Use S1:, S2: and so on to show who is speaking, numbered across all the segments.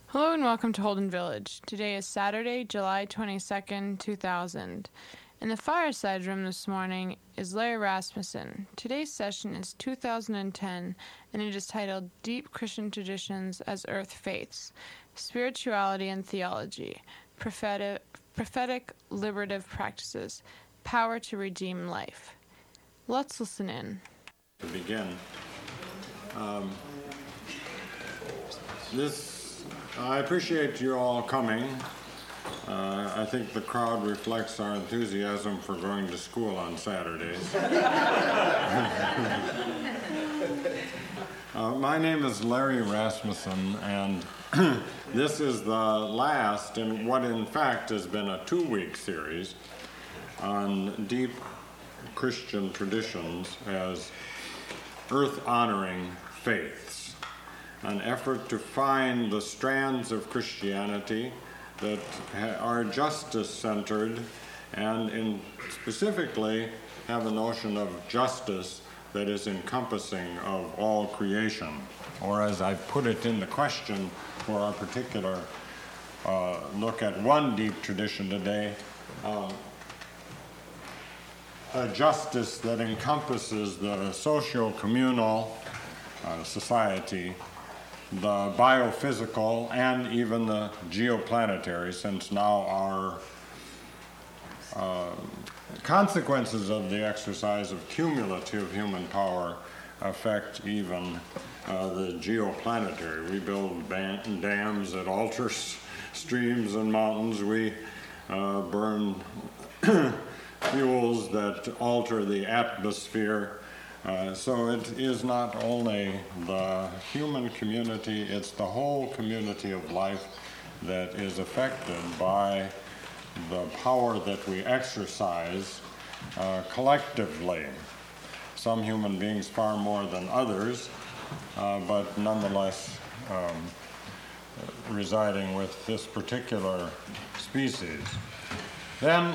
S1: Hello and welcome to Holden Village. Today is Saturday, July 22nd, 2000. In the fireside room this morning is Larry Rasmussen. Today's session is 2010 and it is titled Deep Christian Traditions as Earth Faiths, Spirituality and Theology, Prophetic Liberative Practices, Power to Redeem Life. Let's listen in.
S2: To begin, I appreciate you all coming. I think the crowd reflects our enthusiasm for going to school on Saturdays. My name is Larry Rasmussen, and this is the last in what in fact has been a 2-week series on deep Christian traditions as earth-honoring faiths, an effort to find the strands of Christianity that are justice-centered and specifically have a notion of justice that is encompassing of all creation. Or as I put it in the question for our particular look at one deep tradition today, a justice that encompasses the socio-communal society, the biophysical, and even the geoplanetary, since now our consequences of the exercise of cumulative human power affect even the geoplanetary. We build dams that alter streams and mountains. We burn fuels that alter the atmosphere. So it is not only the human community, it's the whole community of life that is affected by the power that we exercise collectively. Some human beings far more than others, but nonetheless residing with this particular species. Then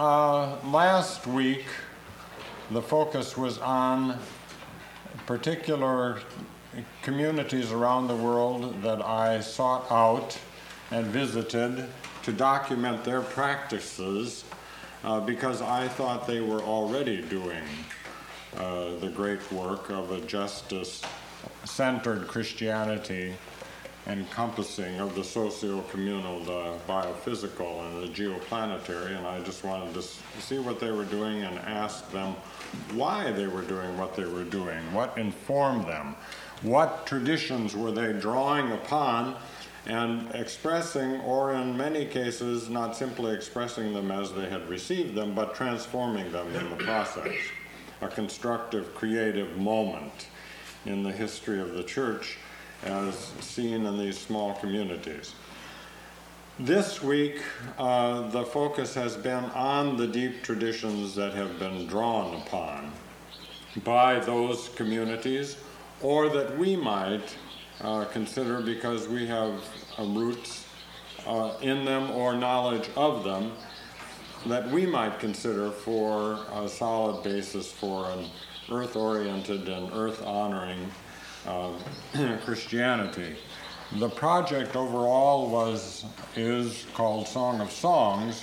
S2: last week, the focus was on particular communities around the world that I sought out and visited to document their practices because I thought they were already doing the great work of a justice-centered Christianity encompassing of the socio-communal, the biophysical, and the geoplanetary, and I just wanted to see what they were doing and ask them why they were doing what they were doing, what informed them, what traditions were they drawing upon and expressing, or in many cases not simply expressing them as they had received them, but transforming them in the process. A constructive, creative moment in the history of the church as seen in these small communities. This week, the focus has been on the deep traditions that have been drawn upon by those communities, or that we might consider because we have roots in them or knowledge of them, that we might consider for a solid basis for an earth-oriented and earth-honoring Christianity. The project overall is called Song of Songs,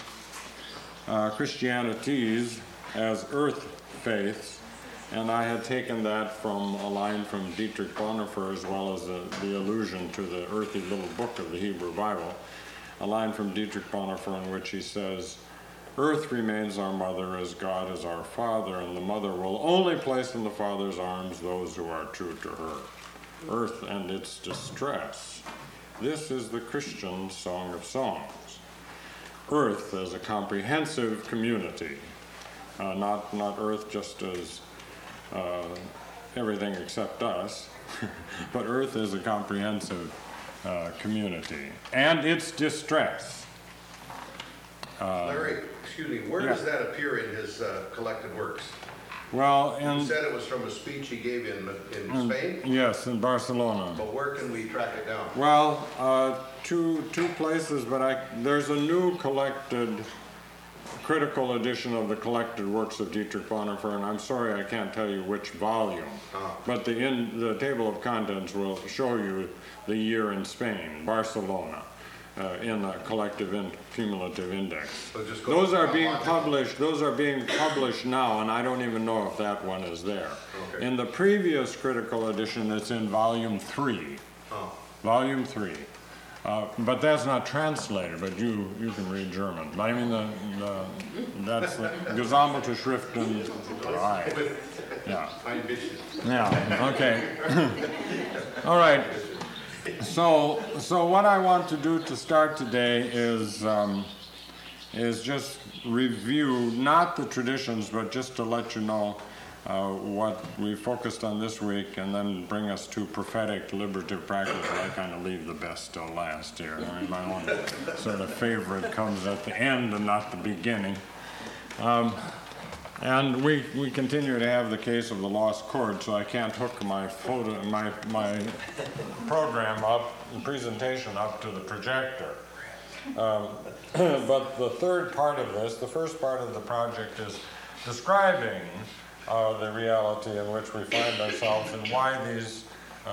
S2: Christianities as Earth Faiths, and I had taken that from a line from Dietrich Bonhoeffer, as well as the allusion to the earthy little book of the Hebrew Bible, a line from Dietrich Bonhoeffer in which he says, "Earth remains our mother as God is our father, and the mother will only place in the father's arms those who are true to her. Earth and its distress. This is the Christian Song of Songs. Earth as a comprehensive community, not Earth just as everything except us, but Earth as a comprehensive community, and its distress."
S3: Larry, excuse me, where does that appear in his collected works?
S2: Well,
S3: You said it was from a speech he gave in Spain?
S2: Yes, in Barcelona.
S3: But where can we track it down?
S2: Well, two places, but there's a new collected critical edition of the collected works of Dietrich Bonhoeffer, and I'm sorry I can't tell you which volume, but the table of contents will show you the year in Spain, Barcelona, in the collective cumulative index.
S3: So just go
S2: Those are
S3: up
S2: being
S3: on it.
S2: published. Those are being published now, and I don't even know if that one is there.
S3: Okay.
S2: In the previous critical edition, it's in volume 3.
S3: Oh.
S2: Volume 3. But that's not translated, but you can read German. But I mean, that's the Gesammelte Schriften 3. Yeah. Yeah, okay. All right. So what I want to do to start today is just review, not the traditions, but just to let you know what we focused on this week, and then bring us to prophetic liberative practice. I kind of leave the best till last here. I mean, my own sort of favorite comes at the end and not the beginning. And we continue to have the case of the lost chord, so I can't hook my program up, presentation up to the projector. But the third part of this, the first part of the project, is describing the reality in which we find ourselves and why these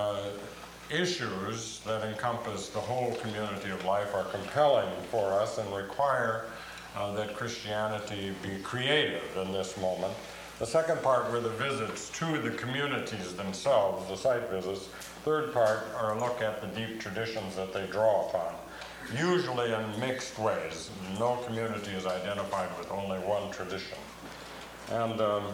S2: issues that encompass the whole community of life are compelling for us and require that Christianity be creative in this moment. The second part were the visits to the communities themselves, the site visits. Third part are a look at the deep traditions that they draw upon, usually in mixed ways. No community is identified with only one tradition. And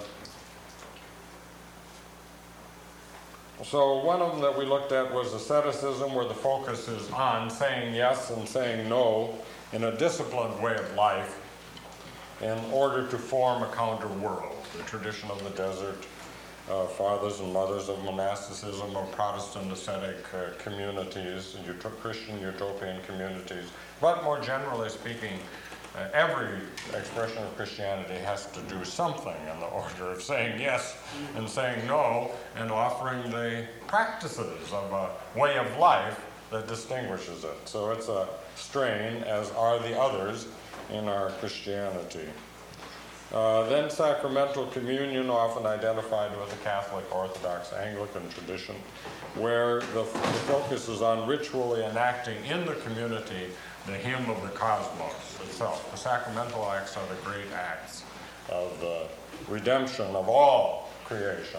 S2: so one of them that we looked at was asceticism, where the focus is on saying yes and saying no in a disciplined way of life in order to form a counter world. The tradition of the desert, fathers and mothers of monasticism, of Protestant ascetic communities, Christian utopian communities. But more generally speaking, every expression of Christianity has to do something in the order of saying yes and saying no, and offering the practices of a way of life that distinguishes it. So it's a strain, as are the others in our Christianity. Then sacramental communion, often identified with the Catholic, Orthodox, Anglican tradition, where the focus is on ritually enacting in the community the hymn of the cosmos itself. The sacramental acts are the great acts of the redemption of all creation.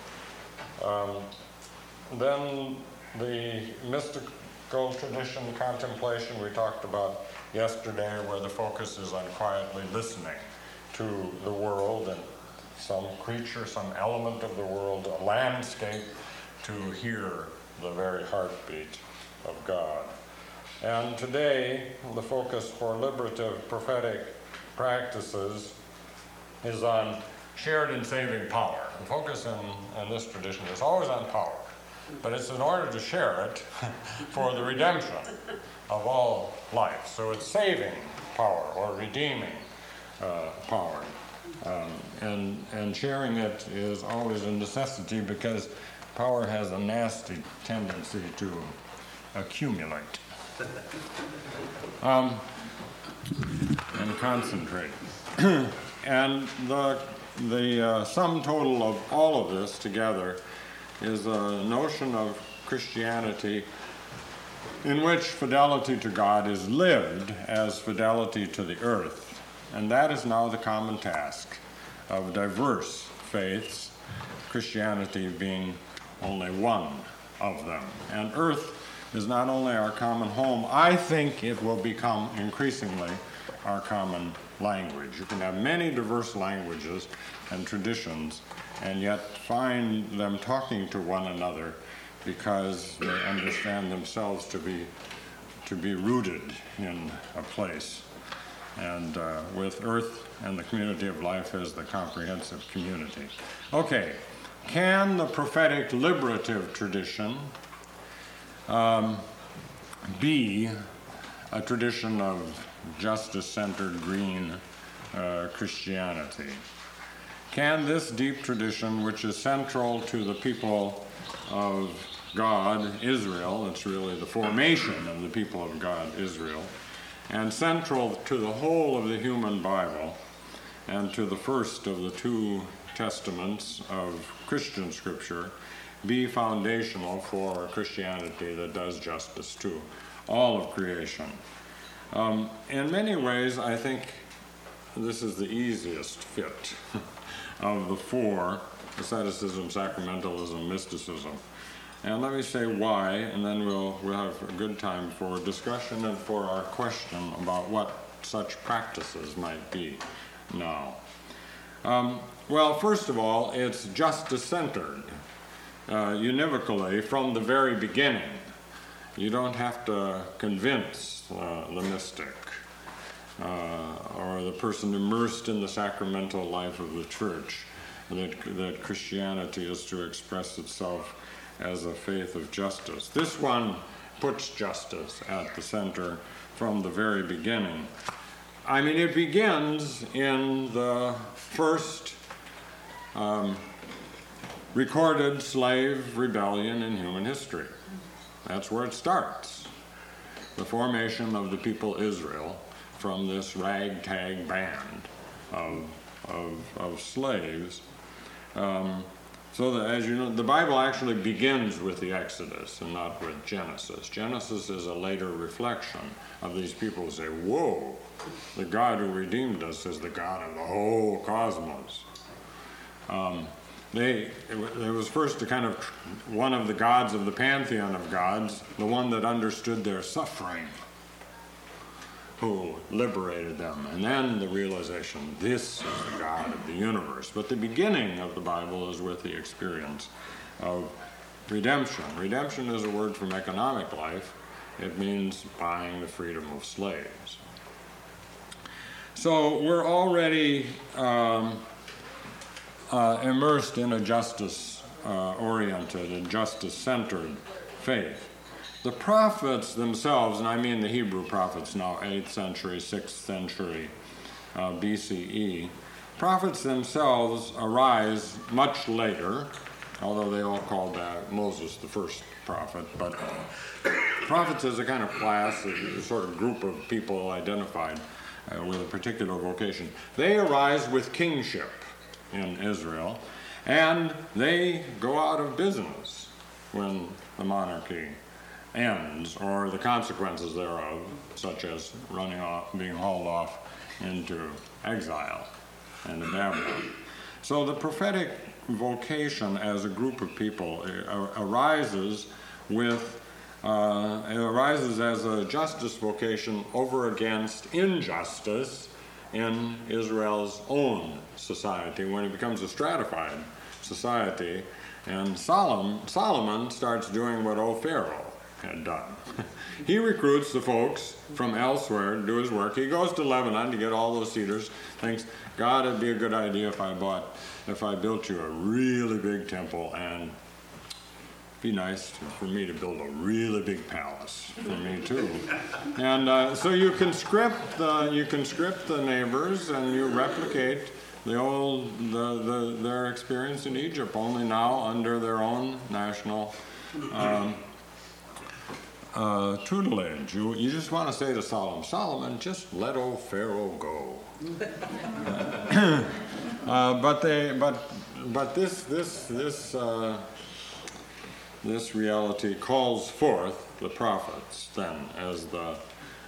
S2: Then the mystical tradition, contemplation, we talked about yesterday, where the focus is on quietly listening to the world and some creature, some element of the world, a landscape, to hear the very heartbeat of God. And today, the focus for liberative prophetic practices is on shared and saving power. The focus in this tradition is always on power, but it's in order to share it for the redemption of all life. So it's saving power or redeeming power. And sharing it is always a necessity, because power has a nasty tendency to accumulate and concentrate. And the sum total of all of this together is a notion of Christianity in which fidelity to God is lived as fidelity to the earth. And that is now the common task of diverse faiths, Christianity being only one of them. And earth is not only our common home, I think it will become increasingly our common language. You can have many diverse languages and traditions, and yet find them talking to one another because they understand themselves to be rooted in a place. And with earth and the community of life as the comprehensive community. Okay, can the prophetic liberative tradition be a tradition of justice-centered green Christianity? Can this deep tradition, which is central to the people of God, Israel, it's really the formation of the people of God, Israel, And central to the whole of the human Bible and to the first of the two testaments of Christian scripture be foundational for a Christianity that does justice to all of creation. In many ways, I think this is the easiest fit of the four: asceticism, sacramentalism, mysticism. And let me say why, and then we'll have a good time for discussion and for our question about what such practices might be now. Well, first of all, it's justice-centered, univocally from the very beginning. You don't have to convince the mystic or the person immersed in the sacramental life of the church that Christianity is to express itself as a faith of justice. This one puts justice at the center from the very beginning. I mean, it begins in the first recorded slave rebellion in human history. That's where it starts. The formation of the people Israel from this ragtag band of slaves. So that, as you know, the Bible actually begins with the Exodus and not with Genesis. Genesis is a later reflection of these people who say, whoa, the God who redeemed us is the God of the whole cosmos. It was first a kind of one of the gods of the pantheon of gods, the one that understood their suffering, who liberated them. And then the realization, this is the God of the universe. But the beginning of the Bible is with the experience of redemption. Redemption is a word from economic life. It means buying the freedom of slaves. So we're already immersed in a justice-oriented and justice-centered faith. The prophets themselves, and I mean the Hebrew prophets now, 8th century, 6th century BCE, prophets themselves arise much later, although they all called Moses the first prophet, but prophets as a kind of class, a sort of group of people identified with a particular vocation. They arise with kingship in Israel, and they go out of business when the monarchy ends, or the consequences thereof, such as running off, being hauled off into exile and to Babylon. So the prophetic vocation as a group of people arises as a justice vocation over against injustice in Israel's own society when it becomes a stratified society. And Solomon starts doing what old Pharaoh had done. He recruits the folks from elsewhere to do his work. He goes to Lebanon to get all those cedars, thinks, God, it'd be a good idea if I built you a really big temple, and it'd be nice for me to build a really big palace for me too. And so you conscript the neighbors, and you replicate their experience in Egypt, only now under their own national tutelage. You just want to say to Solomon, just let old Pharaoh go. But this reality calls forth the prophets then as the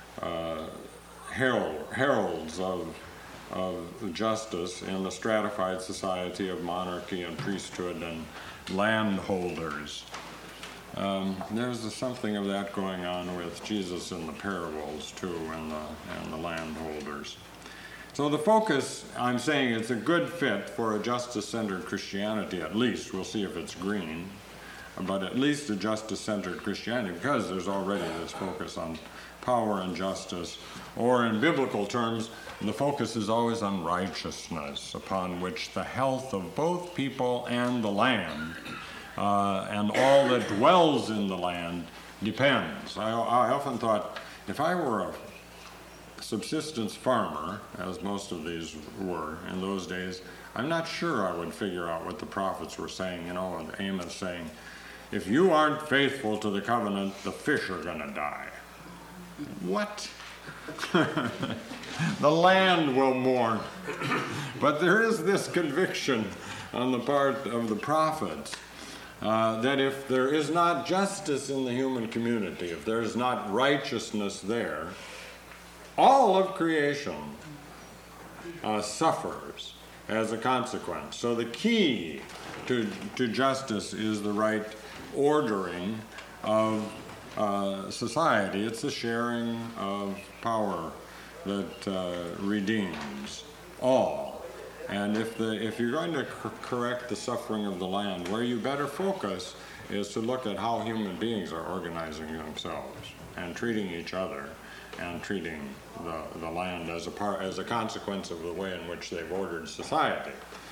S2: heralds of justice in the stratified society of monarchy and priesthood and landholders. There's something of that going on with Jesus in the parables too, and the landholders. So the focus, I'm saying, it's a good fit for a justice-centered Christianity, at least. We'll see if it's green, but at least a justice-centered Christianity, because there's already this focus on power and justice, or in biblical terms, the focus is always on righteousness, upon which the health of both people and the land and all that dwells in the land depends. I often thought, if I were a subsistence farmer, as most of these were in those days, I'm not sure I would figure out what the prophets were saying. You know, Amos saying, if you aren't faithful to the covenant, the fish are going to die. What? The land will mourn. But there is this conviction on the part of the prophets that if there is not justice in the human community, if there is not righteousness there, all of creation suffers as a consequence. So the key to justice is the right ordering of society. It's the sharing of power that redeems all. And if you're going to correct the suffering of the land, where you better focus is to look at how human beings are organizing themselves and treating each other and treating the land as a consequence of the way in which they've ordered society.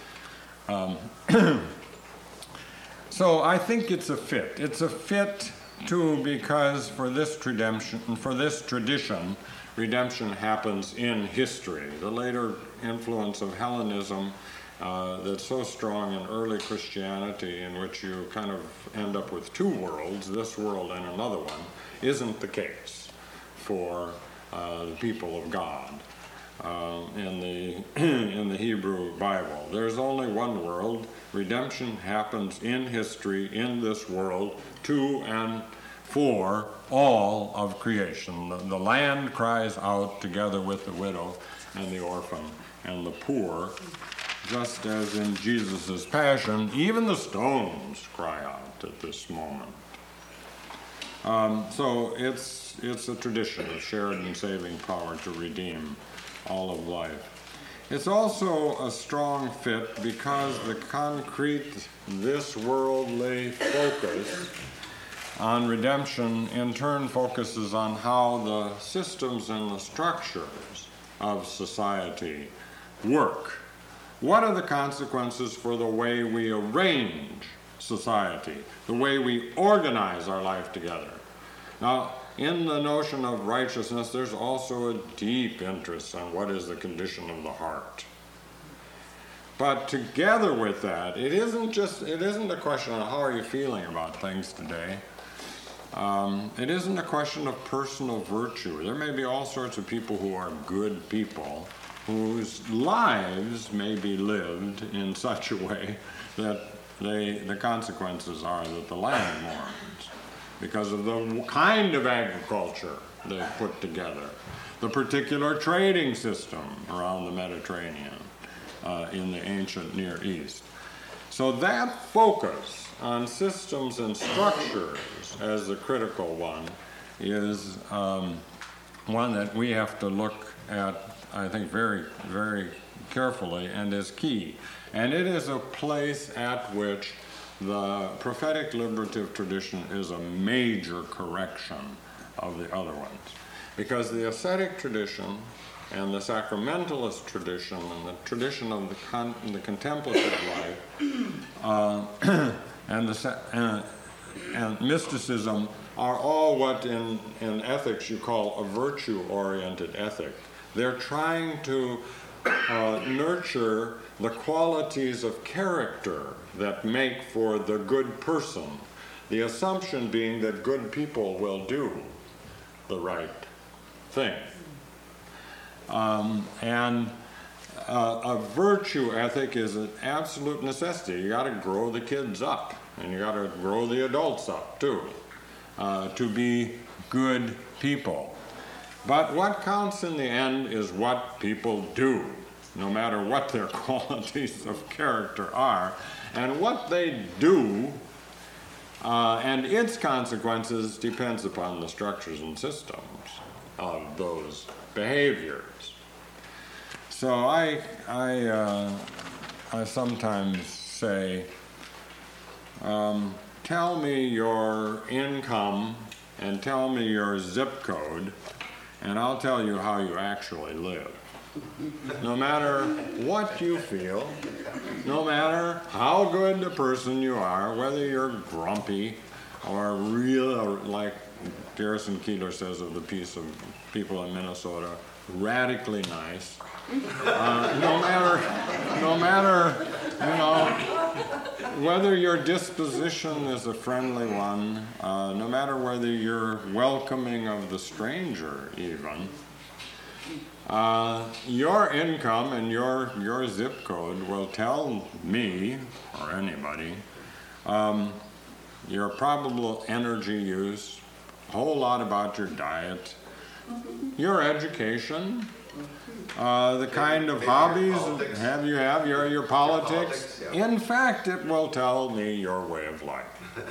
S2: So I think it's a fit. It's a fit too because for this tradition, redemption happens in history. The later influence of Hellenism that's so strong in early Christianity, in which you kind of end up with two worlds, this world and another one, isn't the case for the people of God in the Hebrew Bible. There's only one world. Redemption happens in history, in this world, to and for all of creation. The land cries out together with the widow and the orphan and the poor, just as in Jesus' passion, even the stones cry out at this moment. So it's a tradition of shared and saving power to redeem all of life. It's also a strong fit because the concrete, this worldly focus on redemption in turn focuses on how the systems and the structures of society work. What are the consequences for the way we arrange society, the way we organize our life together? Now, in the notion of righteousness, there's also a deep interest on what is the condition of the heart. But together with that, it isn't a question of how are you feeling about things today. It isn't a question of personal virtue. There may be all sorts of people who are good people, whose lives may be lived in such a way that the consequences are that the land mourns because of the kind of agriculture they've put together, the particular trading system around the Mediterranean in the ancient Near East. So that focus on systems and structures as the critical one is one that we have to look at, I think, very, very carefully and is key. And it is a place at which the prophetic liberative tradition is a major correction of the other ones. Because the ascetic tradition and the sacramentalist tradition and the tradition of the contemplative life and mysticism are all what in ethics you call a virtue-oriented ethic. They're trying to nurture the qualities of character that make for the good person, the assumption being that good people will do the right thing. And a virtue ethic is an absolute necessity. You got to grow the kids up, and you got to grow the adults up too, to be good people. But what counts in the end is what people do, no matter what their qualities of character are. And what they do and its consequences depends upon the structures and systems of those behaviors. So I sometimes say, tell me your income and tell me your zip code, and I'll tell you how you actually live. No matter what you feel, no matter how good a person you are, whether you're grumpy or real, or like Garrison Keillor says of the piece of people in Minnesota, radically nice. No matter, whether your disposition is a friendly one, no matter whether you're welcoming of the stranger even, your income and your zip code will tell me, or anybody, your probable energy use, a whole lot about your diet, your education, the kind of hobbies you have, your politics.
S3: Yeah.
S2: In fact, it will tell me your way of life.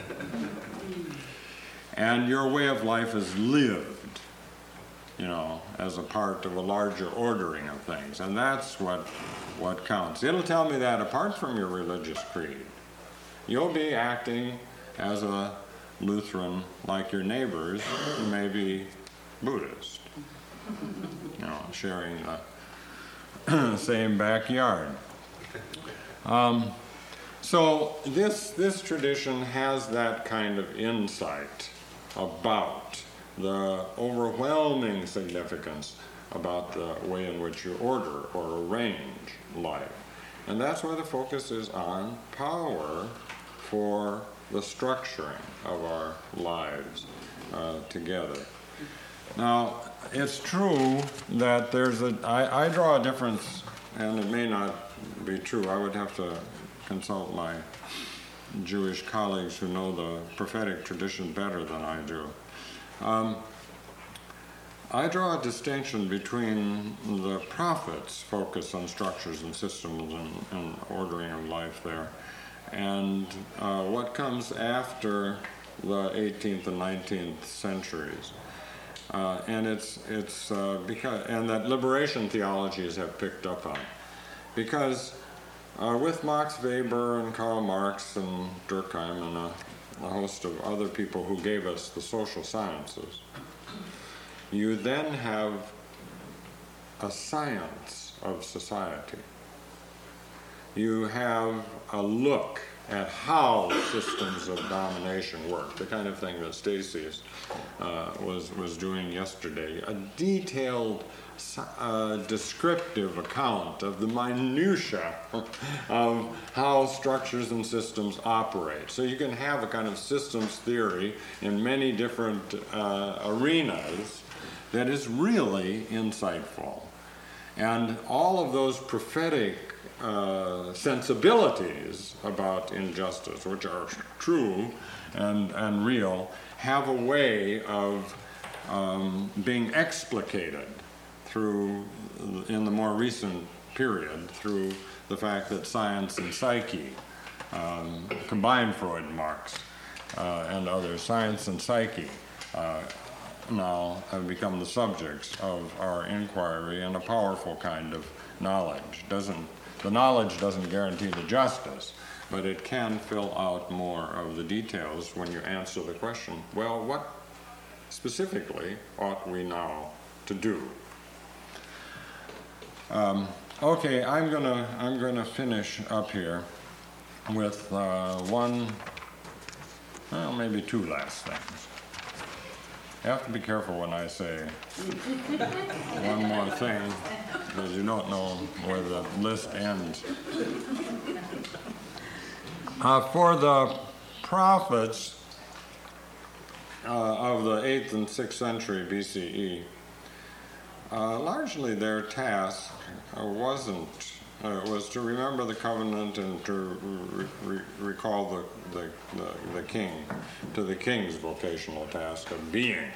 S2: And your way of life is lived, as a part of a larger ordering of things. And that's what counts. It'll tell me that apart from your religious creed. You'll be acting as a Lutheran like your neighbors who may be Buddhist, sharing the same backyard. So this tradition has that kind of insight about the overwhelming significance about the way in which you order or arrange life. And that's where the focus is on power for the structuring of our lives together. Now, it's true that I draw a difference, and it may not be true. I would have to consult my Jewish colleagues who know the prophetic tradition better than I do. I draw a distinction between the prophets' focus on structures and systems and ordering of life there, and what comes after the 18th and 19th centuries. And it's because that liberation theologies have picked up on, because with Max Weber and Karl Marx and Durkheim and a host of other people who gave us the social sciences, you then have a science of society. You have a look at how systems of domination work, the kind of thing that Stacy was doing yesterday, a detailed descriptive account of the minutiae of how structures and systems operate. So you can have a kind of systems theory in many different arenas that is really insightful. And all of those prophetic sensibilities about injustice, which are true and real, have a way of being explicated in the more recent period, through the fact that science and psyche, combined Freud and Marx and others, science and psyche now have become the subjects of our inquiry, and a powerful kind of knowledge. The knowledge doesn't guarantee the justice, but it can fill out more of the details when you answer the question, well, what specifically ought we now to do? Okay, I'm gonna finish up here with maybe two last things. You have to be careful when I say one more thing, because you don't know where the list ends. For the prophets of the 8th and 6th century BCE, largely their task was to remember the covenant and to recall the king to the king's vocational task of being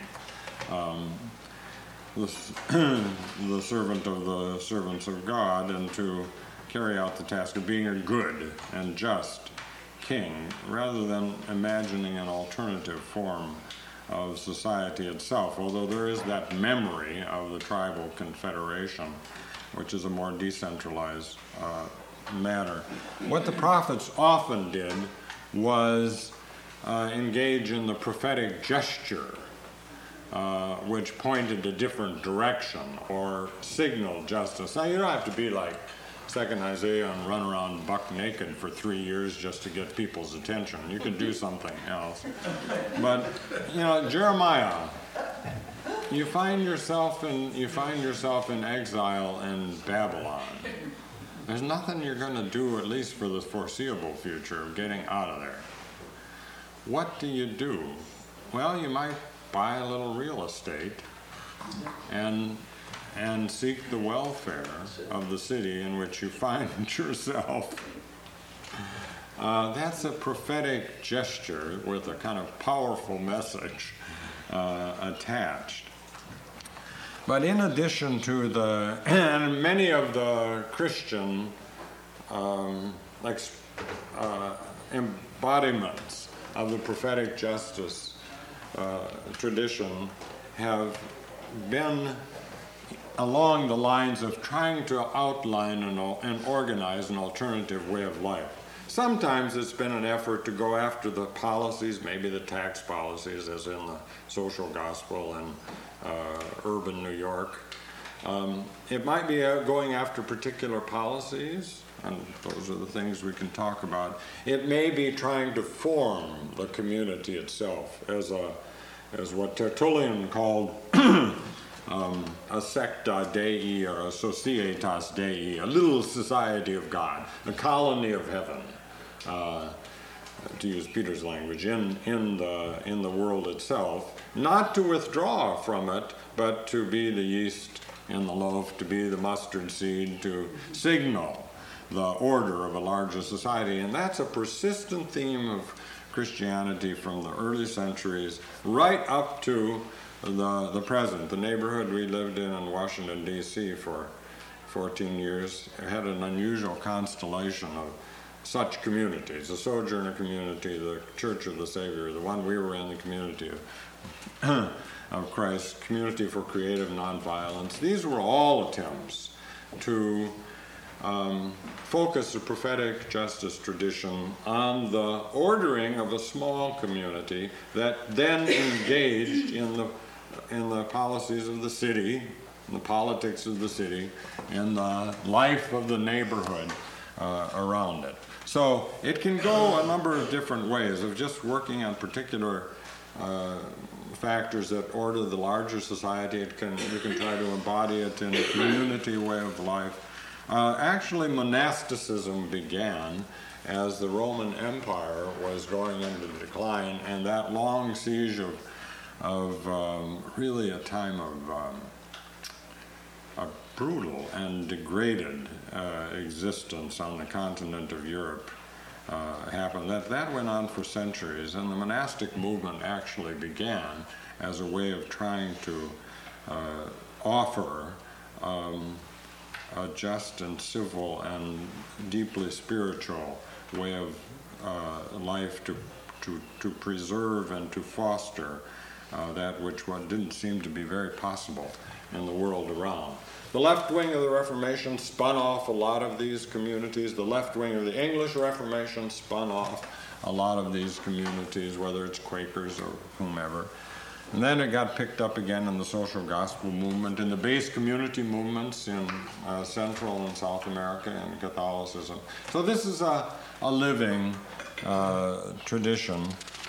S2: the servant of the servants of God, and to carry out the task of being a good and just king, rather than imagining an alternative form of society itself, although there is that memory of the tribal confederation, which is a more decentralized matter. What the prophets often did was engage in the prophetic gesture, which pointed a different direction or signaled justice. Now, you don't have to be like Second Isaiah and run around buck naked for 3 years just to get people's attention. You can do something else. But, Jeremiah, you find yourself in exile in Babylon. There's nothing you're going to do, at least for the foreseeable future, of getting out of there. What do you do? Well, you might buy a little real estate and and seek the welfare of the city in which you find yourself. That's a prophetic gesture with a kind of powerful message attached. But in addition to and many of the Christian embodiments of the prophetic justice tradition have been along the lines of trying to outline and organize an alternative way of life. Sometimes it's been an effort to go after the policies, maybe the tax policies, as in the social gospel in urban New York. It might be going after particular policies, and those are the things we can talk about. It may be trying to form the community itself as what Tertullian called a secta Dei or a societas Dei, a little society of God, a colony of heaven, to use Peter's language, in the world itself, not to withdraw from it, but to be the yeast in the loaf, to be the mustard seed, to signal the order of a larger society. And that's a persistent theme of Christianity from the early centuries right up to the present. The neighborhood we lived in Washington, D.C. for 14 years had an unusual constellation of such communities: the Sojourner community, the Church of the Savior, the one we were in, the community of Christ, Community for Creative Nonviolence. These were all attempts to focus the prophetic justice tradition on the ordering of a small community that then engaged in the policies of the city, in the politics of the city, in the life of the neighborhood around it. So it can go a number of different ways of just working on particular factors that order the larger society. You can try to embody it in a community way of life. Actually, monasticism began as the Roman Empire was going into decline, and that long siege of really a time of a brutal and degraded existence on the continent of Europe happened. That went on for centuries, and the monastic movement actually began as a way of trying to offer a just and civil and deeply spiritual way of life to preserve and to foster that which didn't seem to be very possible in the world around. The left wing of the Reformation spun off a lot of these communities. The left wing of the English Reformation spun off a lot of these communities, whether it's Quakers or whomever. And then it got picked up again in the social gospel movement, in the base community movements in Central and South America and Catholicism. So this is a living tradition.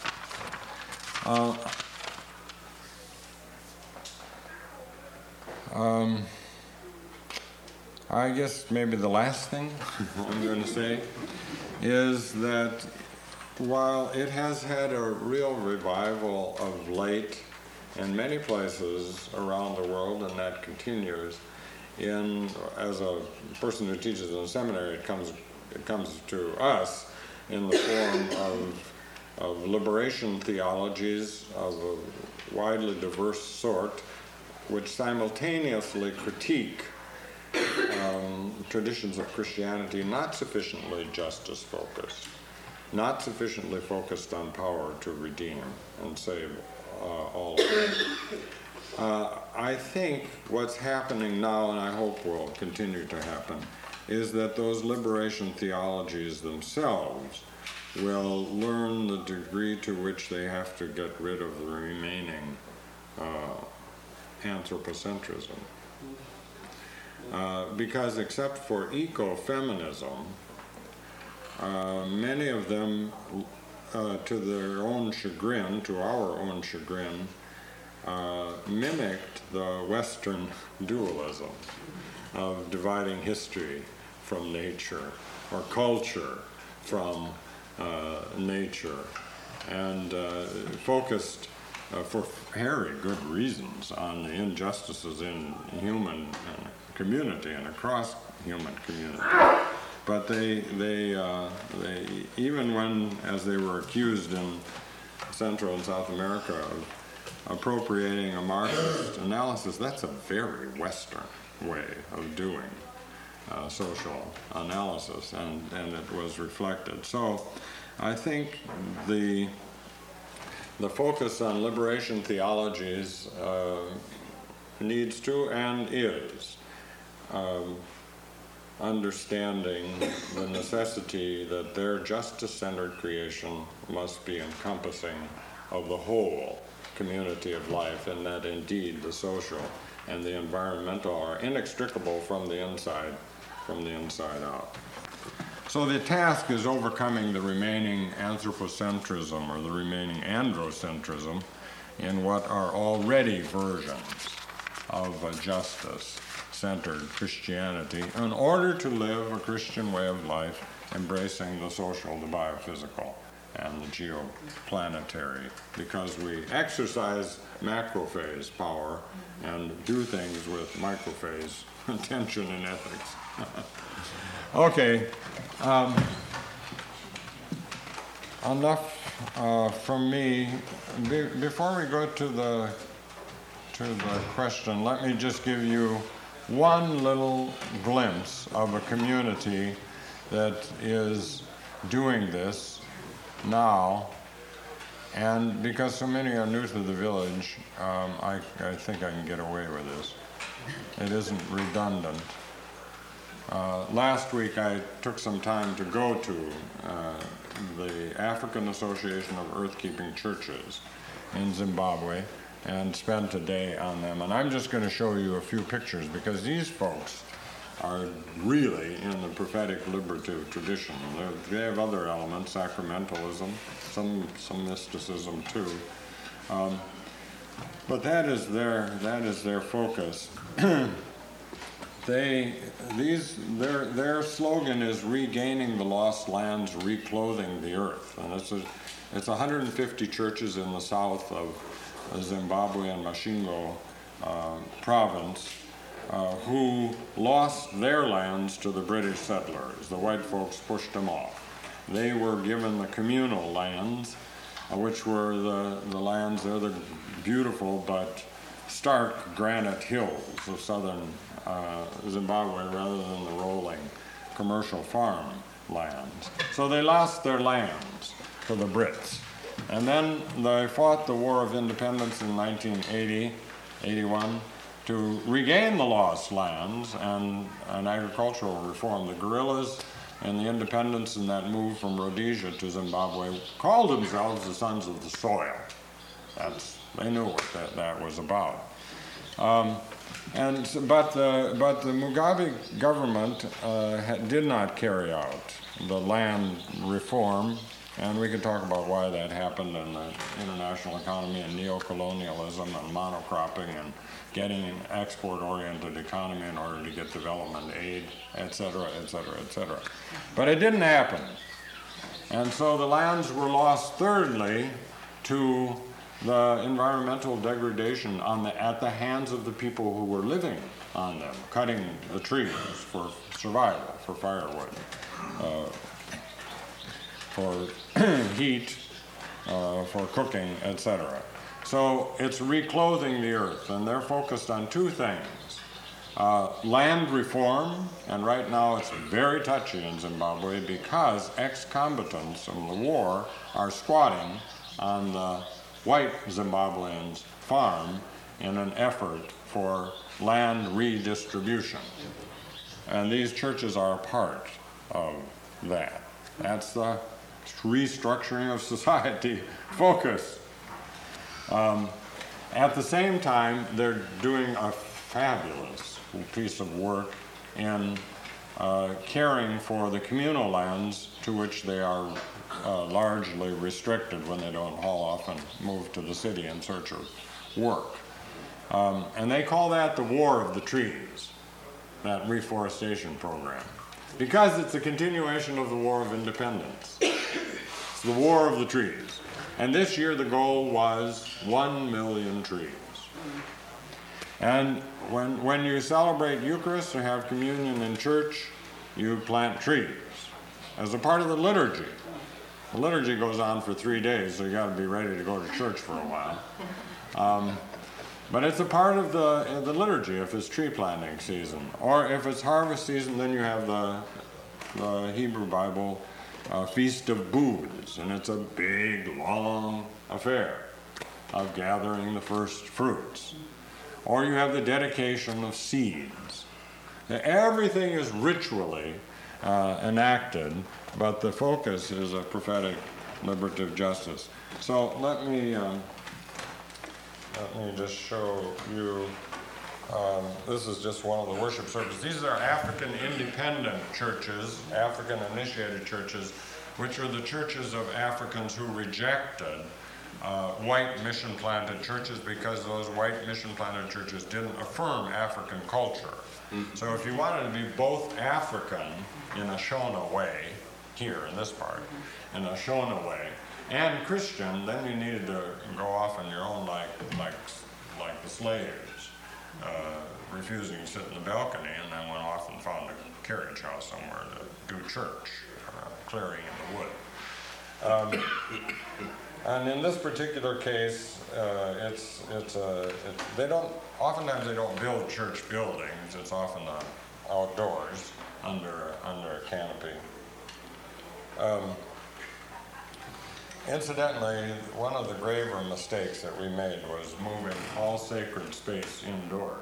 S2: I guess maybe the last thing I'm going to say is that while it has had a real revival of late in many places around the world, and that continues, as a person who teaches in a seminary, it comes to us in the form of liberation theologies of a widely diverse sort, which simultaneously critique traditions of Christianity not sufficiently justice-focused, not sufficiently focused on power to redeem and save all of us. I think what's happening now, and I hope will continue to happen, is that those liberation theologies themselves will learn the degree to which they have to get rid of the remaining anthropocentrism. Because except for ecofeminism, many of them, to their own chagrin, to our own chagrin, mimicked the Western dualism of dividing history from nature, or culture from nature, and focused for very good reasons, on the injustices in human community and across human community. But they even when, as they were accused in Central and South America of appropriating a Marxist analysis, that's a very Western way of doing social analysis, and it was reflected. So I think the focus on liberation theologies needs to and is understanding the necessity that their justice-centered creation must be encompassing of the whole community of life, and that indeed the social and the environmental are inextricable from the inside out. So the task is overcoming the remaining anthropocentrism or the remaining androcentrism in what are already versions of a justice-centered Christianity in order to live a Christian way of life, embracing the social, the biophysical, and the geoplanetary, because we exercise macrophase power and do things with microphase attention and ethics. Okay, enough from me. Before we go to the question, let me just give you one little glimpse of a community that is doing this now. And because so many are new to the village, I think I can get away with this. It isn't redundant. Last week I took some time to go to the African Association of Earth-Keeping Churches in Zimbabwe and spent a day on them. And I'm just going to show you a few pictures because these folks are really in the prophetic liberative tradition. They have other elements, sacramentalism, some mysticism too. But that is their focus. Their slogan is regaining the lost lands, reclothing the earth. And it's 150 churches in the south of Zimbabwe and Mashingo province who lost their lands to the British settlers. The white folks pushed them off. They were given the communal lands, which were the lands, they're the beautiful but stark granite hills of southern Zimbabwe rather than the rolling commercial farm lands. So they lost their lands to the Brits. And then they fought the War of Independence in 1980, 81, to regain the lost lands and agricultural reform. The guerrillas and the independents in that move from Rhodesia to Zimbabwe called themselves the Sons of the Soil. They knew what that was about. But the Mugabe government did not carry out the land reform, and we could talk about why that happened in the international economy and neocolonialism and monocropping and getting an export-oriented economy in order to get development aid, et cetera, et cetera, et cetera. But it didn't happen. And so the lands were lost, thirdly, to the environmental degradation at the hands of the people who were living on them, cutting the trees for survival, for firewood, for heat, for cooking, etc. So it's reclothing the earth, and they're focused on two things. Land reform, and right now it's very touchy in Zimbabwe because ex-combatants from the war are squatting on the white Zimbabweans' farm in an effort for land redistribution. And these churches are a part of that. That's the restructuring of society focus. At the same time, they're doing a fabulous piece of work in caring for the communal lands to which they are largely restricted when they don't haul off and move to the city in search of work. And they call that the War of the Trees, that reforestation program, because it's a continuation of the War of Independence. It's the War of the Trees. And this year the goal was 1 million trees. And when you celebrate Eucharist or have communion in church, you plant trees as a part of the liturgy. The liturgy goes on for 3 days, so you got to be ready to go to church for a while. But it's a part of the liturgy if it's tree planting season. Or if it's harvest season, then you have the Hebrew Bible Feast of Booths, and it's a big, long affair of gathering the first fruits. Or you have the dedication of seeds. Everything is ritually enacted, but the focus is a prophetic liberative justice. So let me just show you, this is just one of the worship services. These are African independent churches, African initiated churches, which are the churches of Africans who rejected white mission-planted churches because those white mission-planted churches didn't affirm African culture. So if you wanted to be both African in a Shona way, here in this part, in a Shona way, and Christian, then you needed to go off on your own like the slaves, refusing to sit in the balcony, and then went off and found a carriage house somewhere to do church, clearing in the wood. And in this particular case, oftentimes they don't build church buildings. It's often outdoors under a canopy. Incidentally, one of the graver mistakes that we made was moving all sacred space indoors.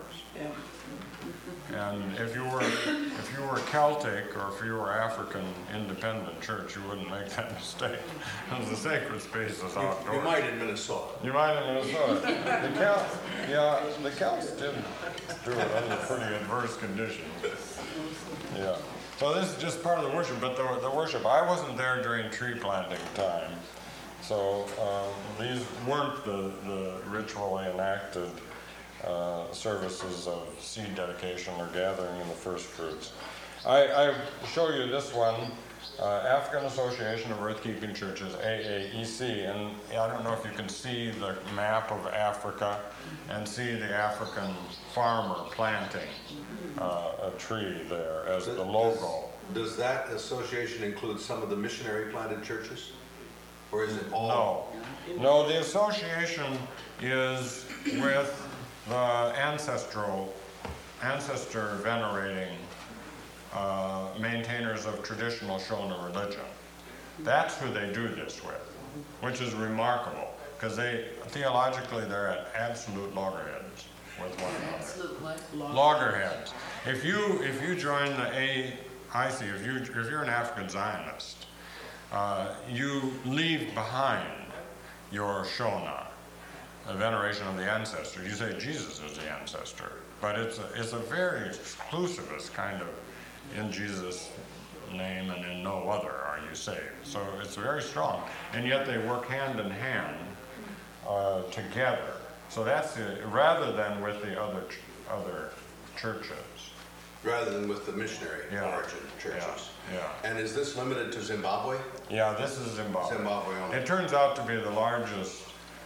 S2: And if you were Celtic or if you were African independent church, you wouldn't make that mistake. Because the sacred space is outdoors.
S3: You might in Minnesota.
S2: You might in Minnesota. The Celts did do it under pretty adverse conditions. Yeah. So this is just part of the worship, but the worship, I wasn't there during tree planting time. So these weren't the ritually enacted services of seed dedication or gathering in the first fruits. I show you this one, African Association of Earth-Keeping Churches, AAEC, and I don't know if you can see the map of Africa and see the African farmer planting a tree there as the logo.
S3: Does that association include some of the missionary planted churches? Or is it all?
S2: No, the association is with the ancestor venerating maintainers of traditional Shona religion. That's who they do this with, which is remarkable, because theologically they're at absolute loggerheads with one another.
S4: Absolute what?
S2: Loggerheads. If you join the AIC, if you're an African Zionist, you leave behind your Shona, the veneration of the ancestor. You say Jesus is the ancestor, but it's a very exclusivist kind of, in Jesus' name and in no other are you saved. So it's very strong, and yet they work hand in hand together. So that's it, rather than with the other churches.
S3: Rather than with the missionary origin churches.
S2: Yeah.
S3: And is this limited to Zimbabwe?
S2: Yeah, this is Zimbabwe.
S3: Zimbabwe only.
S2: It turns out to be the largest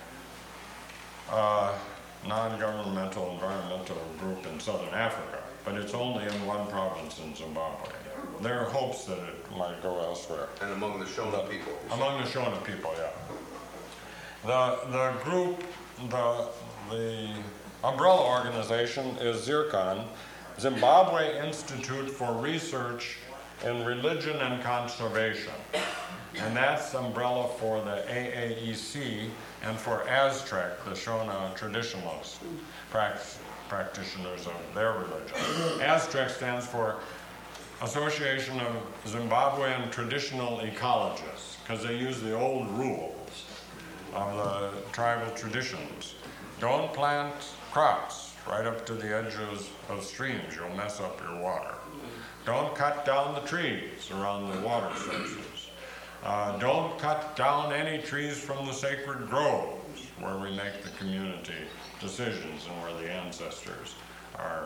S2: non-governmental environmental group in southern Africa, but it's only in one province in Zimbabwe. There are hopes that it might go elsewhere.
S3: And among the Shona people?
S2: Among the Shona people, yeah. The group, the umbrella organization is ZIRCON, Zimbabwe Institute for Research in Religion and Conservation. And that's umbrella for the AAEC and for ASTREC, the Shona traditionalist practitioners of their religion. ASTREC stands for Association of Zimbabwean Traditional Ecologists, because they use the old rules of the tribal traditions. Don't plant crops right up to the edges of streams. You'll mess up your water. Don't cut down the trees around the water sources. Don't cut down any trees from the sacred groves where we make the community decisions and where the ancestors are,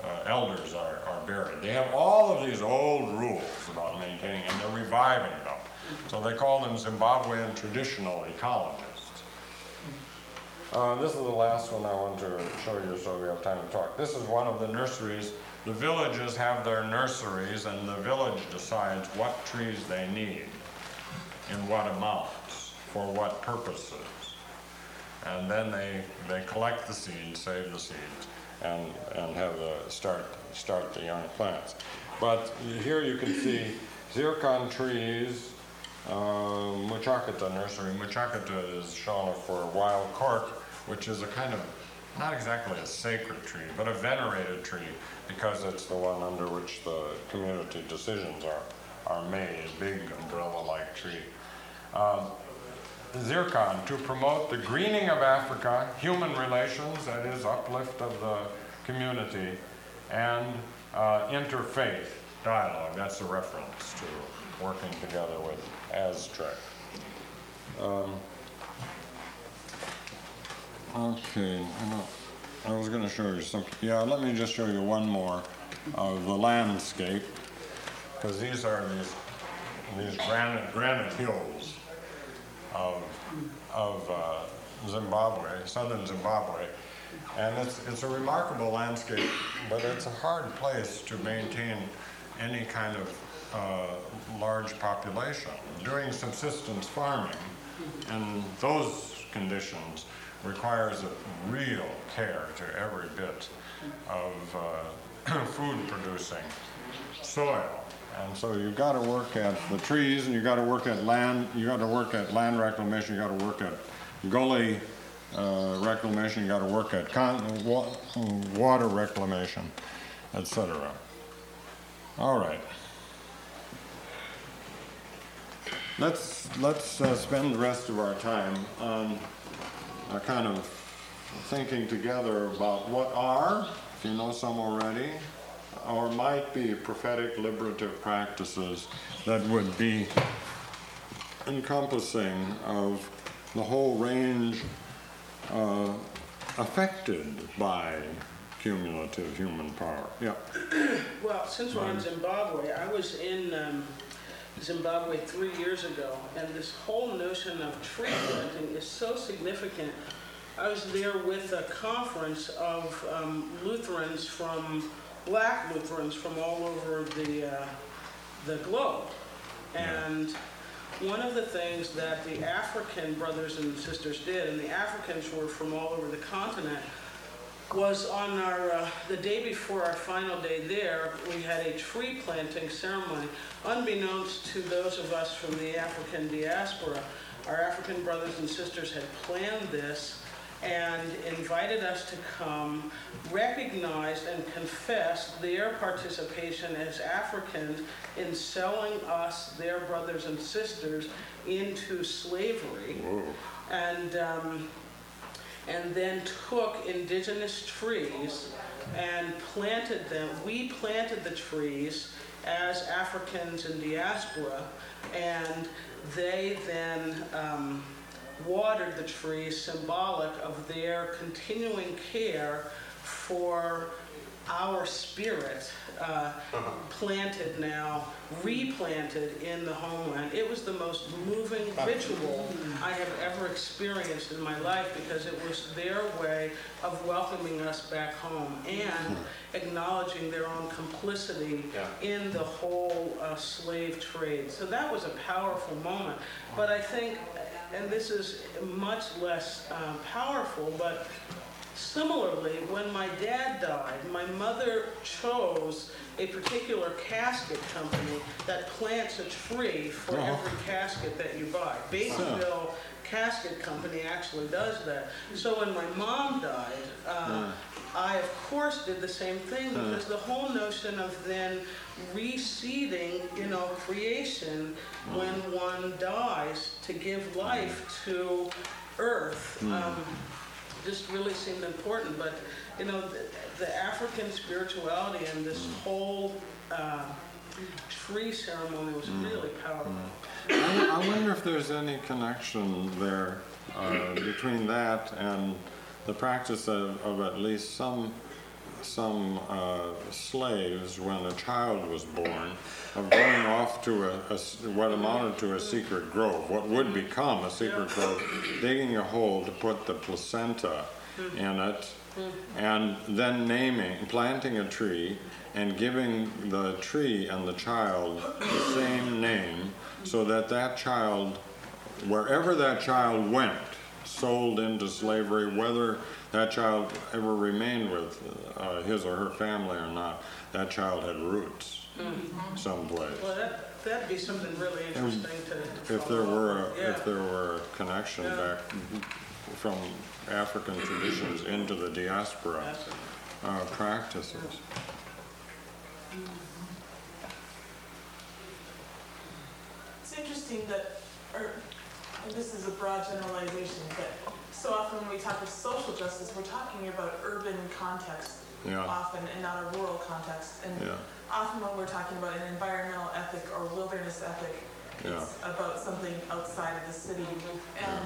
S2: elders are buried. They have all of these old rules about maintaining, and they're reviving them. So they call them Zimbabwean traditional ecologists. This is the last one I want to show you so we have time to talk. This is one of the nurseries. The villages have their nurseries, and the village decides what trees they need, in what amounts, for what purposes. And then they collect the seeds, save the seeds, and have start the young plants. But here you can see zircon trees, Muchakata nursery. Muchakata is shown for wild cork, which is a kind of, not exactly a sacred tree, but a venerated tree, because it's the one under which the community decisions are made, a big umbrella-like tree. Zircon, to promote the greening of Africa, human relations, that is, uplift of the community, and interfaith dialogue. That's a reference to working together with Aztrek. Okay, I was going to show you something. Yeah, let me just show you one more of the landscape, because these are these granite hills of Zimbabwe, southern Zimbabwe, and it's a remarkable landscape, but it's a hard place to maintain any kind of large population. Doing subsistence farming in those conditions requires a real care to every bit of food producing soil. And so you've got to work at the trees, and you've got to work at land, you've got to work at land reclamation, you've got to work at gully reclamation, you've got to work at water reclamation, etc. All right. Let's spend the rest of our time on kind of thinking together about what are, if you know some already, or might be prophetic liberative practices that would be encompassing of the whole range affected by cumulative human power. Yeah.
S4: Well, since we're in Zimbabwe, I was in Zimbabwe 3 years ago, and this whole notion of tree planting is so significant. I was there with a conference of Lutherans black Lutherans from all over the globe. And one of the things that the African brothers and sisters did, and the Africans were from all over the continent, was on the day before our final day there, we had a tree planting ceremony. Unbeknownst to those of us from the African diaspora, our African brothers and sisters had planned this and invited us to come, recognized and confessed their participation as Africans in selling us, their brothers and sisters, into slavery.
S2: Whoa.
S4: And then took indigenous trees and planted them. We planted the trees as Africans in diaspora, and they then watered the trees, symbolic of their continuing care for our spirit, planted now, replanted in the homeland. It was the most moving ritual I have ever experienced in my life, because it was their way of welcoming us back home and acknowledging their own complicity in the whole slave trade. So that was a powerful moment. But I think, and this is much less powerful, but similarly, when my dad died, my mother chose a particular casket company that plants a tree for every casket that you buy. Batesville Casket Company actually does that. So when my mom died, I, of course, did the same thing, because the whole notion of then reseeding, creation when one dies to give life to Earth, just really seemed important. But, the African spirituality and this whole tree ceremony was really powerful.
S2: I wonder if there's any connection there between that and the practice of at least some slaves, when a child was born, of going off to what amounted to a secret grove, what would become a secret grove, digging a hole to put the placenta in it, and then planting a tree, and giving the tree and the child the same name, so that that child, wherever that child went, sold into slavery, whether that child ever remained with his or her family or not, that child had roots someplace.
S4: Well, that'd be something really interesting to
S2: If there
S4: follow
S2: were
S4: up on.
S2: if there were a connection back from African traditions into the diaspora practices.
S5: It's interesting that, and this is a broad generalization, but so often when we talk of social justice, we're talking about urban context often, and not a rural context. And often when we're talking about an environmental ethic or wilderness ethic, it's about something outside of the city. And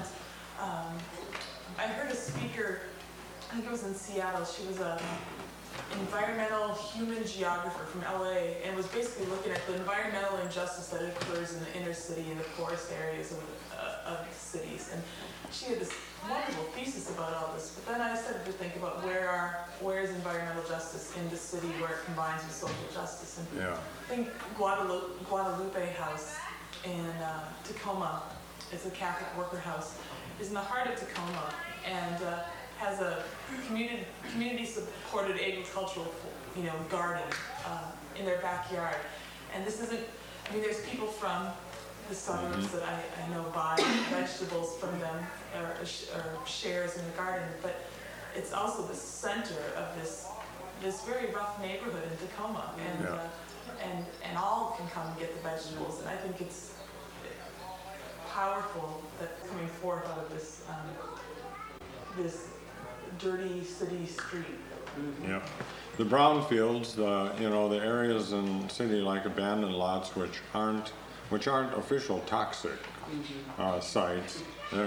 S5: I heard a speaker, I think it was in Seattle, she was a environmental human geographer from LA, and was basically looking at the environmental injustice that occurs in the inner city and the poorest areas of cities. And she had this wonderful thesis about all this, but then I started to think about where is environmental justice in the city, where it combines with social justice. And I think Guadalupe House in Tacoma, it's a Catholic worker house, is in the heart of Tacoma, and has a community-supported agricultural, garden in their backyard. And this isn't, there's people from the suburbs that I know buy vegetables from them or shares in the garden, but it's also the center of this very rough neighborhood in Tacoma, and all can come and get the vegetables. And I think it's powerful that's coming forth out of this this dirty city street.
S2: Yeah, the brownfields, the areas in city like abandoned lots, which aren't official toxic sites,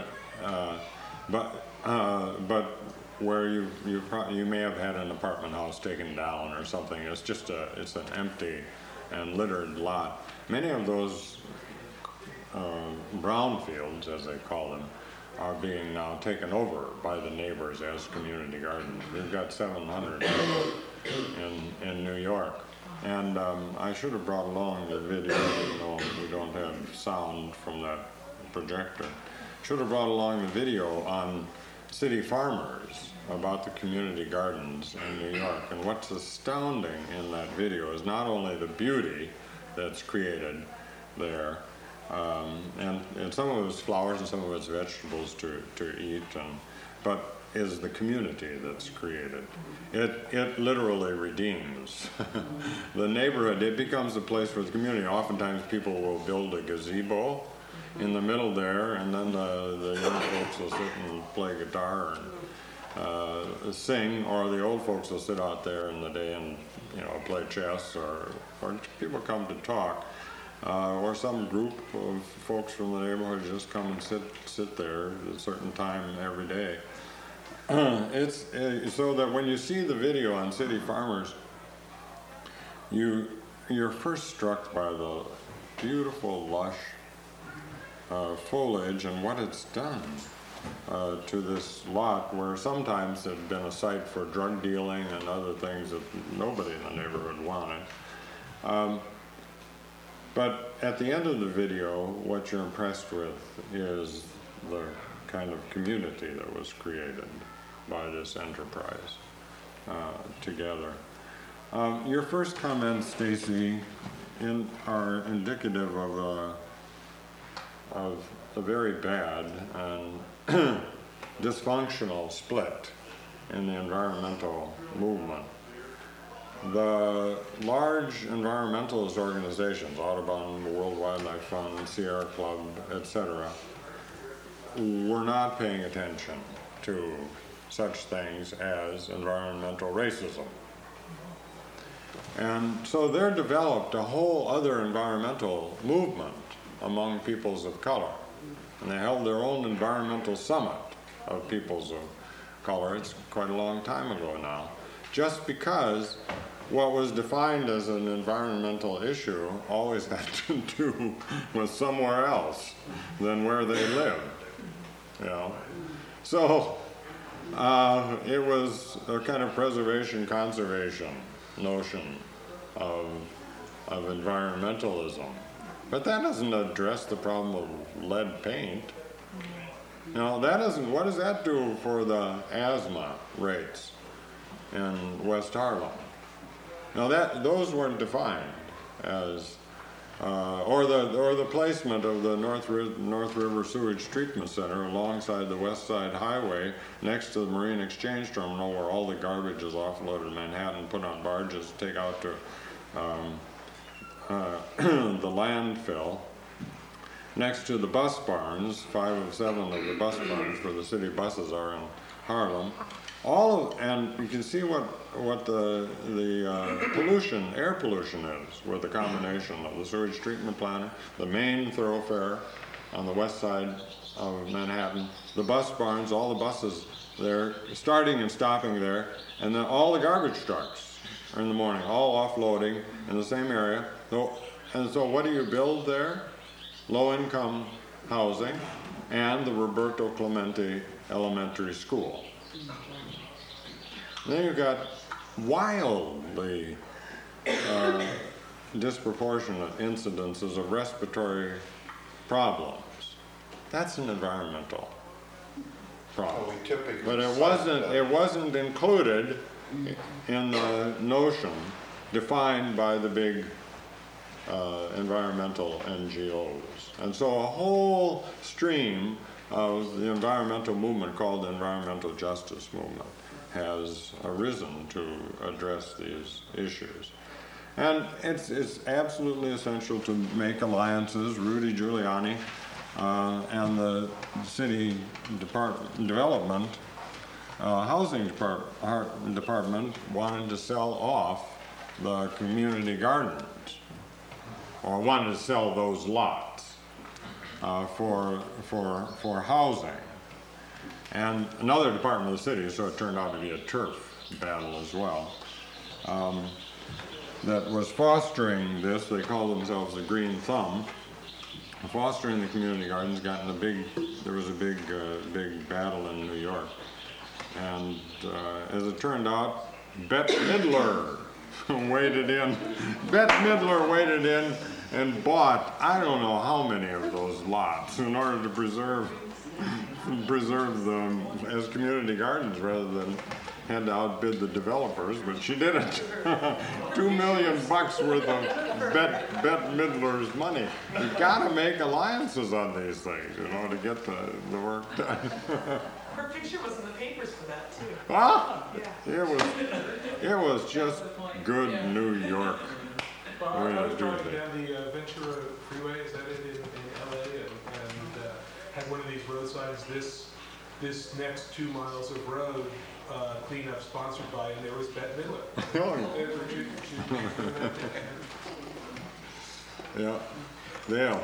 S2: but where you may have had an apartment house taken down or something. It's an empty and littered lot. Many of those brownfields, as they call them, are being now taken over by the neighbors as community gardens. We've got 700 in New York. And I should have brought along the video, even though we don't have sound from that projector. Should have brought along the video on city farmers about the community gardens in New York. And what's astounding in that video is not only the beauty that's created there, and some of it's flowers and some of it's vegetables to eat, but is the community that's created. It literally redeems the neighborhood. It becomes a place for the community. Oftentimes people will build a gazebo in the middle there, and then the young folks will sit and play guitar and sing, or the old folks will sit out there in the day and play chess, or people come to talk. Or some group of folks from the neighborhood just come and sit there at a certain time every day. It's so that when you see the video on City Farmers, you're first struck by the beautiful, lush foliage and what it's done to this lot, where sometimes it had been a site for drug dealing and other things that nobody in the neighborhood wanted. But at the end of the video, what you're impressed with is the kind of community that was created by this enterprise together. Your first comments, Stacy, are indicative of a very bad and dysfunctional split in the environmental movement. The large environmentalist organizations, Audubon, the World Wildlife Fund, Sierra Club, etc., were not paying attention to such things as environmental racism. And so there developed a whole other environmental movement among peoples of color. And they held their own environmental summit of peoples of color. It's quite a long time ago now. just because what was defined as an environmental issue always had to do with somewhere else than where they lived. You know? So it was a kind of preservation-conservation notion of environmentalism. But that doesn't address the problem of lead paint. Now, that doesn't, what does that do for the asthma rates in West Harlem? Now, those weren't defined as, or the placement of the North River Sewage Treatment Center alongside the West Side Highway next to the Marine Exchange Terminal, where all the garbage is offloaded in Manhattan, put on barges, take out to the landfill, next to the bus barns. 5 of 7 of the bus barns for the city buses are in Harlem. And you can see what the pollution, air pollution is, with the combination of the sewage treatment plant, the main thoroughfare on the west side of Manhattan, the bus barns, all the buses there, starting and stopping there, and then all the garbage trucks are in the morning, all offloading in the same area. And so what do you build there? Low-income housing and the Roberto Clemente Elementary School. Then you've got wildly disproportionate incidences of respiratory problems. That's an environmental problem. But it wasn't included in the notion defined by the big environmental NGOs. And so a whole stream of the environmental movement called the environmental justice movement has arisen to address these issues. And it's absolutely essential to make alliances. Rudy Giuliani and the city development, housing department wanted to sell off the community gardens, or wanted to sell those lots for housing. And another department of the city, so it turned out to be a turf battle as well, that was fostering this. They call themselves the Green Thumb, fostering the community gardens. There was a big battle in New York, and as it turned out, Bette Midler waded in. Bette Midler waded in and bought I don't know how many of those lots in order to preserve them as community gardens rather than had to outbid the developers, but she did it. $2 million worth of Bette Midler's money. You gotta make alliances on these things, to get the work done.
S5: Her picture was in the papers for that too.
S2: Huh?
S5: Yeah.
S2: It was just good New York.
S6: Well, I was driving down the Ventura Freeway, is that it, in LA, and had one of these road signs, this next 2 miles of road cleanup sponsored by, and there was Bette Midler.
S2: Yeah.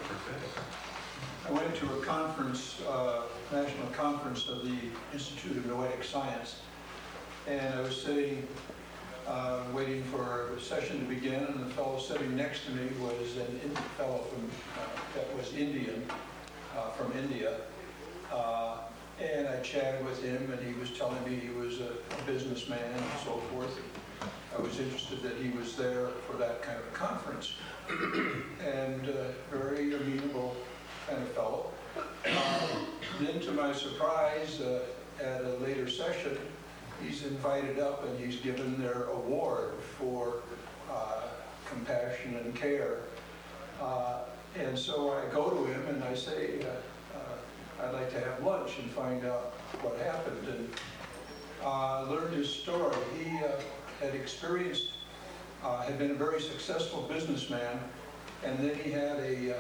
S7: I went to a conference, national conference of the Institute of Noetic Science, and I was sitting waiting for a session to begin, and the fellow sitting next to me was a fellow that was Indian, from India, and I chatted with him, and he was telling me he was a businessman and so forth. I was interested that he was there for that kind of a conference, and very amenable kind of fellow. Then to my surprise, at a later session, he's invited up and he's given their award for compassion and care. And so I go to him and I say, I'd like to have lunch and find out what happened. And learned his story. He had experienced, had been a very successful businessman, and then he had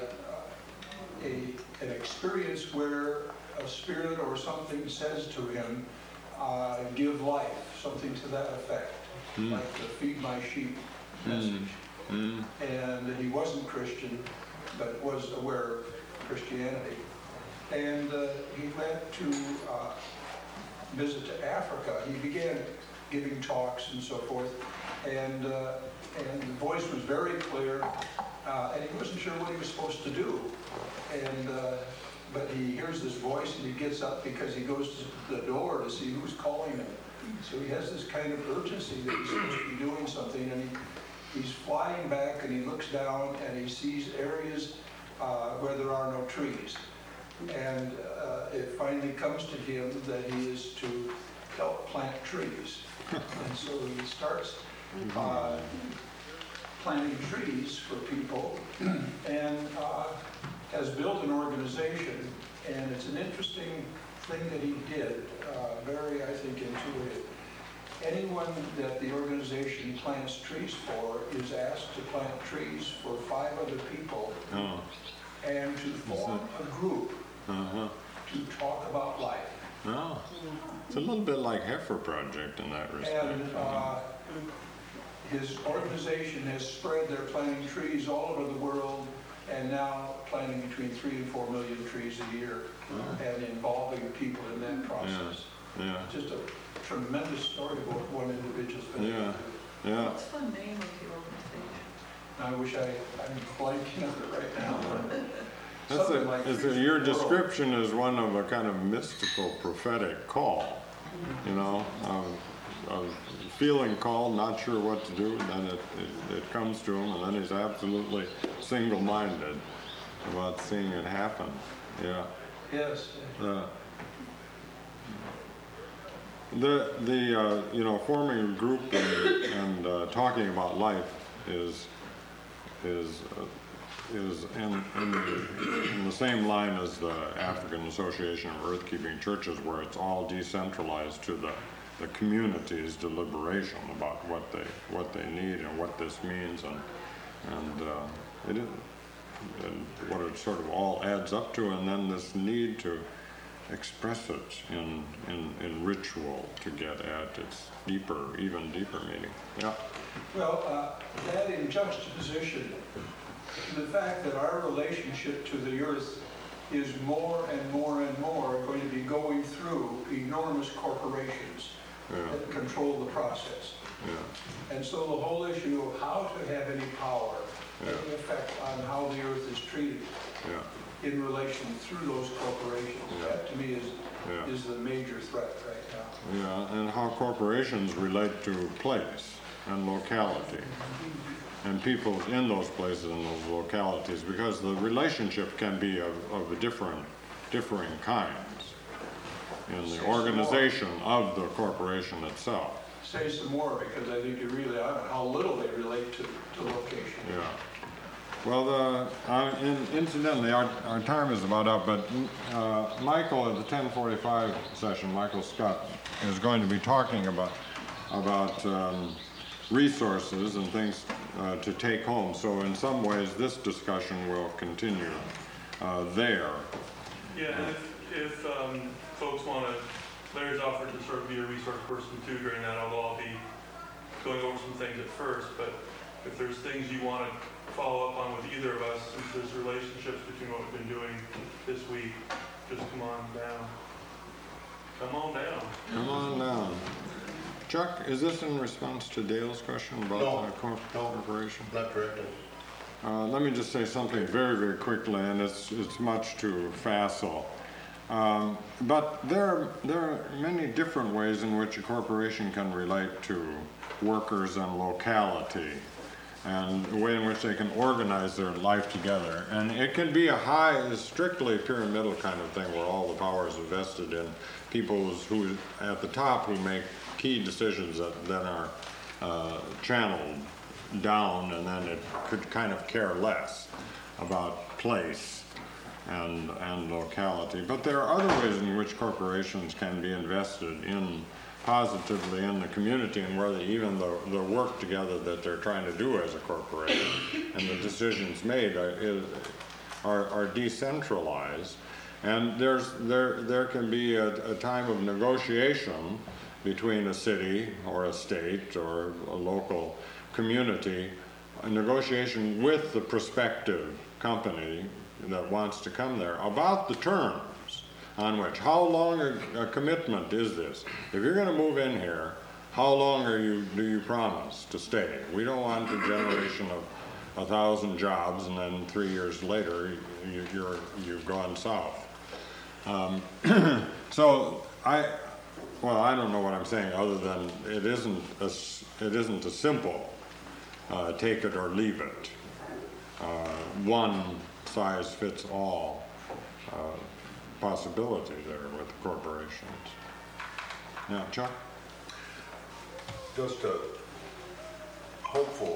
S7: an experience where a spirit or something says to him, give life, something to that effect, like the feed my sheep message. And he wasn't Christian, but was aware of Christianity. And he went to visit to Africa. He began giving talks and so forth. And the voice was very clear, and he wasn't sure what he was supposed to do. And but he hears this voice and he gets up because he goes to the door to see who's calling him. So he has this kind of urgency that he's supposed to be doing something, and he's flying back and he looks down and he sees areas where there are no trees. And it finally comes to him that he is to help plant trees. And so he starts planting trees for people and has built an organization. And it's an interesting thing that he did, very, I think, intuitive. Anyone that the organization plants trees for is asked to plant trees for 5 other people and to form a group to talk about life.
S2: Oh, it's a little bit like Heifer Project in that respect.
S7: And his organization has spread their planting trees all over the world, and now planting between 3 and 4 million trees a year, and involving people in that process.
S2: Yeah.
S7: Just a tremendous story of what one individual's been able to do.
S2: Yeah.
S5: What's the name of the organization?
S7: I wish I'm blanking on it right now.
S2: Your description is one of a kind of mystical prophetic call, you know, of feeling called, not sure what to do, and then it comes to him, and then he's absolutely single-minded about seeing it happen. Yeah.
S7: Yes.
S2: You know, forming a group and talking about life is in the same line as the African Association of Earth-Keeping Churches, where it's all decentralized to the community's deliberation about what they need and what this means, and what it sort of all adds up to, and then this need to express it in ritual to get at its even deeper meaning. Yeah.
S7: Well, that in juxtaposition to the fact that our relationship to the earth is more and more and more going to be going through enormous corporations that control the process. Yeah. And so the whole issue of how to have any power, any effect on how the earth is treated in relation through those corporations, that to me is the major threat right now.
S2: Yeah, and how corporations relate to place and locality and people in those places and those localities, because the relationship can be of differing kinds in the organization of the corporation itself.
S7: Say some more, because I think you really, I don't know how little they relate to location.
S2: Yeah. Well, incidentally, our time is about up, but Michael at the 10:45 session, Michael Scott, is going to be talking about resources and things to take home. So in some ways, this discussion will continue there.
S8: Yeah, and if folks want to, Larry's offered to sort of be a resource person too during that, although I'll be going over some things at first. But if there's things you want to follow up on with either of us, since there's relationships between what we've been doing this week, just come on down. Come on down.
S2: Come on down. Chuck, is this in response to Dale's question about the corporation?
S3: Not directly.
S2: Let me just say something very, very quickly, and it's much too facile. But there are many different ways in which a corporation can relate to workers and locality, and the way in which they can organize their life together. And it can be a strictly pyramidal kind of thing, where all the power is vested in people who at the top who make key decisions that are channeled down, and then it could kind of care less about place and locality. But there are other ways in which corporations can be invested in positively in the community, and where even the work together that they're trying to do as a corporation and the decisions made are decentralized. And there can be a time of negotiation between a city or a state or a local community, a negotiation with the prospective company that wants to come there about the terms on which, how long a commitment is this? If you're going to move in here, how long do you promise to stay? We don't want a generation of 1,000 jobs and then 3 years later you've gone south. So I don't know what I'm saying other than it isn't a simple take it or leave it, one size fits all possibility there with the corporations. Yeah, Chuck?
S3: Just a hopeful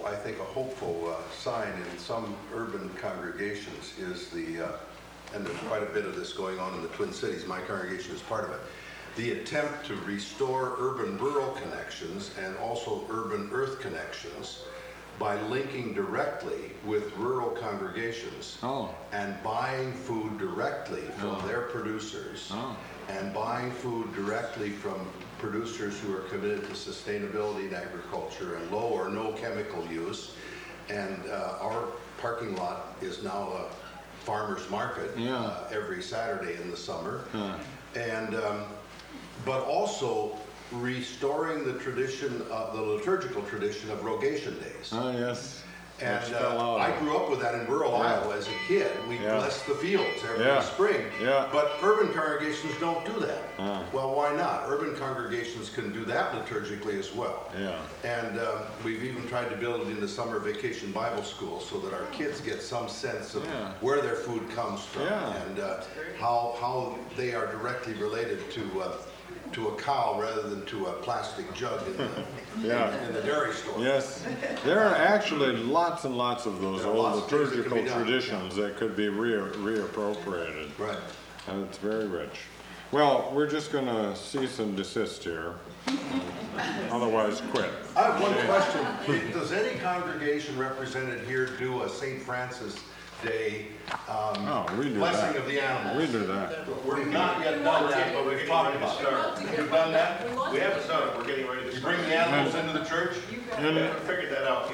S3: sign in some urban congregations is and there's quite a bit of this going on in the Twin Cities, my congregation is part of it, the attempt to restore urban-rural connections and also urban-earth connections by linking directly with rural congregations and buying food directly from their producers and buying food directly from producers who are committed to sustainability in agriculture and low or no chemical use. And our parking lot is now a farmer's market every Saturday in the summer. And but also restoring the tradition, the liturgical tradition of rogation days.
S2: Oh, yes.
S3: And I grew up with that in rural Iowa as a kid. We blessed the fields every spring. But urban congregations don't do that. Well, why not? Urban congregations can do that liturgically as well. And we've even tried to build it into summer vacation Bible school so that our kids get some sense of where their food comes from and how they are directly related to a cow rather than to a plastic jug in the dairy store.
S2: Yes, there are actually lots and lots of those old liturgical traditions that could be reappropriated.
S3: Right.
S2: And it's very rich. Well, we're just going to cease and desist here. Otherwise, quit.
S3: I have one question. Does any congregation represented here do a St. Francis Day
S2: we do
S3: blessing
S2: that.
S3: of the animals?
S2: We do that.
S3: We've not yet done that, but we've talked about it. You've done that?
S9: We haven't started, we're getting ready to
S3: You
S9: start.
S3: bring the animals into the church?
S9: We haven't figured that out.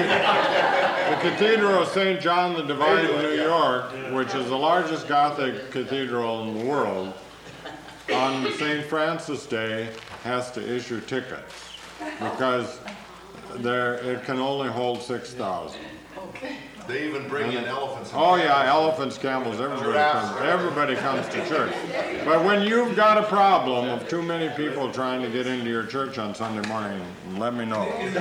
S2: The Cathedral of St. John the Divine in New York, which is the largest Gothic cathedral in the world, on St. Francis Day has to issue tickets because it can only hold 6,000.
S3: They even bring in elephants.
S2: Oh yeah, elephants, camels, everybody comes to church. But when you've got a problem of too many people trying to get into your church on Sunday morning, let me know.